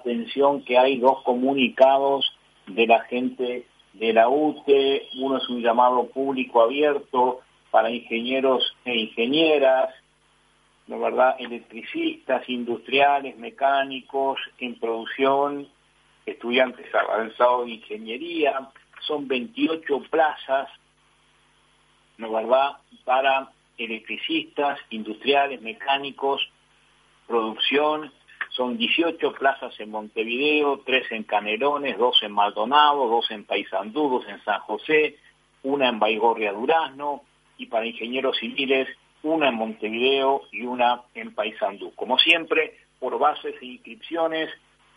atención que hay dos comunicados de la gente de la UTE. Uno es un llamado público abierto para ingenieros e ingenieras, ¿no verdad?, electricistas, industriales, mecánicos, en producción, estudiantes avanzados de ingeniería. Son 28 plazas, ¿no verdad?, para electricistas, industriales, mecánicos, producción. Son 18 plazas en Montevideo, 3 en Canelones, 2 en Maldonado, 2 en Paysandú, 2 en San José, 1 en Baigorria, Durazno, y para ingenieros civiles, 1 en Montevideo y 1 en Paysandú. Como siempre, por bases e inscripciones,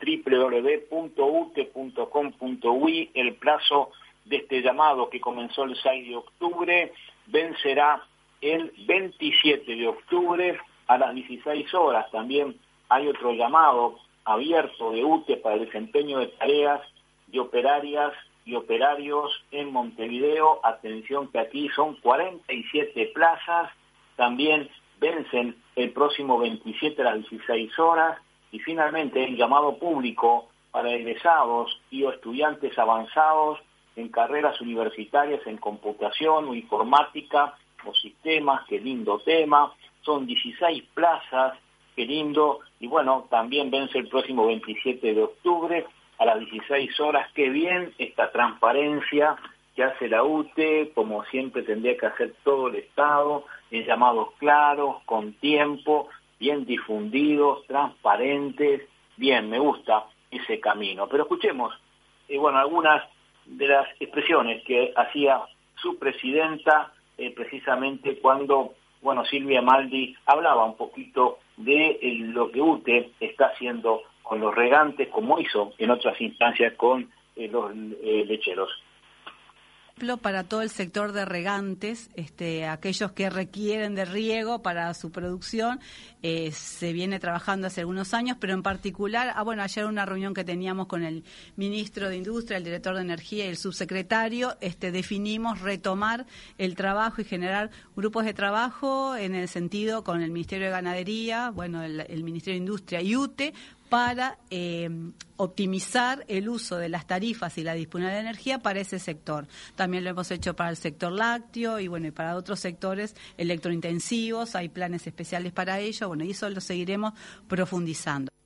www.ute.com.uy. El plazo de este llamado, que comenzó el 6 de octubre, vencerá el 27 de octubre a las 16 horas. También hay otro llamado abierto de UTE para el desempeño de tareas de operarias y operarios en Montevideo. Atención que aquí son 47 plazas, también vencen el próximo 27 a las 16 horas. Y finalmente el llamado público para egresados y o estudiantes avanzados en carreras universitarias en computación o informática o sistemas. Qué lindo tema, son 16 plazas, qué lindo. Y bueno, también vence el próximo 27 de octubre a las 16 horas. Qué bien esta transparencia que hace la UTE, como siempre tendría que hacer todo el Estado, en llamados claros, con tiempo, bien difundidos, transparentes. Bien, me gusta ese camino. Pero escuchemos, algunas de las expresiones que hacía su presidenta, precisamente cuando, Silvia Maldi hablaba un poquito de lo que UTE está haciendo con los regantes, como hizo en otras instancias con los lecheros. Para todo el sector de regantes, aquellos que requieren de riego para su producción, se viene trabajando hace algunos años, pero en particular, ayer una reunión que teníamos con el ministro de Industria, el director de Energía y el subsecretario, definimos retomar el trabajo y generar grupos de trabajo en el sentido con el Ministerio de Ganadería, el Ministerio de Industria y UTE, para optimizar el uso de las tarifas y la disponibilidad de energía para ese sector. También lo hemos hecho para el sector lácteo y para otros sectores electrointensivos. Hay planes especiales para ello, y eso lo seguiremos profundizando.